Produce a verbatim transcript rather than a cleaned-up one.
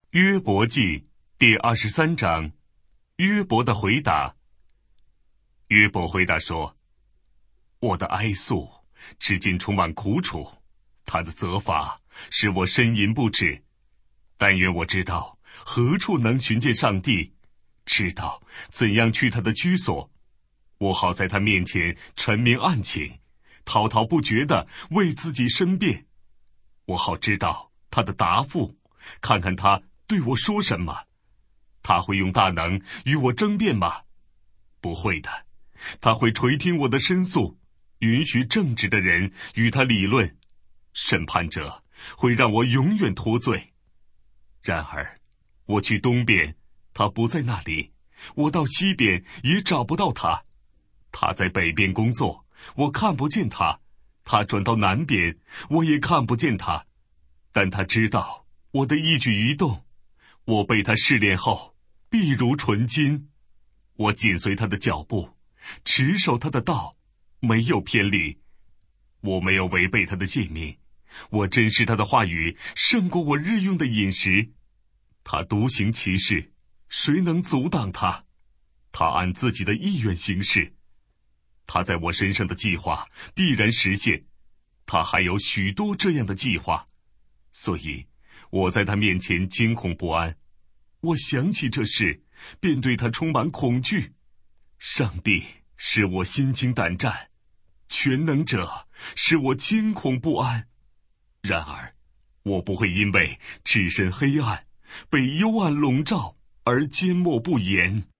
约伯记第二十三章，约伯的回答。约伯回答说：我的哀诉至今充满苦楚，他的责罚使我呻吟不止。但愿我知道何处能寻见上帝，知道怎样去他的居所，我好在他面前陈明案情，滔滔不绝地为自己申辩。我好知道他的答复，看看他对我说什么。他会用大能与我争辩吗？不会的。他会垂听我的申诉，允许正直的人与他理论。审判者会让我永远脱罪。然而我去东边，他不在那里；我到西边也找不到他。他在北边工作，我看不见他；他转到南边，我也看不见他。但他知道我的一举一动，我被他试炼后必如纯金。我紧随他的脚步，持守他的道，没有偏离。我没有违背他的诫命，我珍视他的话语胜过我日用的饮食。他独行其事，谁能阻挡他？他按自己的意愿行事。他在我身上的计划必然实现，他还有许多这样的计划，所以我在他面前惊恐不安。我想起这事，便对他充满恐惧。上帝使我心惊胆战，全能者使我惊恐不安。然而我不会因为置身黑暗，被幽暗笼罩而缄默不言。